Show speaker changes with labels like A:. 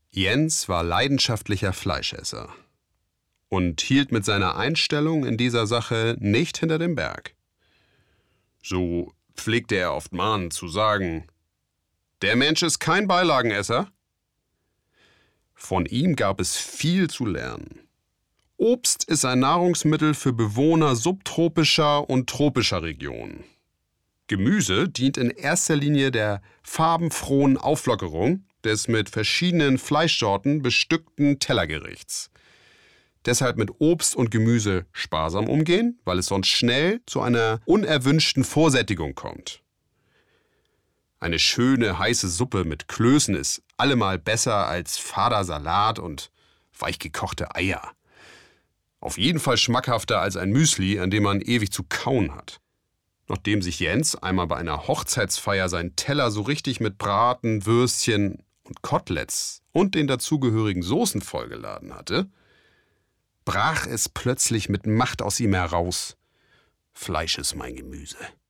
A: Jens war leidenschaftlicher Fleischesser und hielt mit seiner Einstellung in dieser Sache nicht hinter dem Berg. So pflegte er oft mahnend zu sagen: Der Mensch ist kein Beilagenesser. Von ihm gab es viel zu lernen. Obst ist ein Nahrungsmittel für Bewohner subtropischer und tropischer Regionen. Gemüse dient in erster Linie der farbenfrohen Auflockerung des mit verschiedenen Fleischsorten bestückten Tellergerichts. Deshalb mit Obst und Gemüse sparsam umgehen, weil es sonst schnell zu einer unerwünschten Vorsättigung kommt. Eine schöne heiße Suppe mit Klößen ist allemal besser als fader Salat und weichgekochte Eier. Auf jeden Fall schmackhafter als ein Müsli, an dem man ewig zu kauen hat. Nachdem sich Jens einmal bei einer Hochzeitsfeier seinen Teller so richtig mit Braten, Würstchen und Koteletts und den dazugehörigen Soßen vollgeladen hatte, brach es plötzlich mit Macht aus ihm heraus: Fleisch ist mein Gemüse.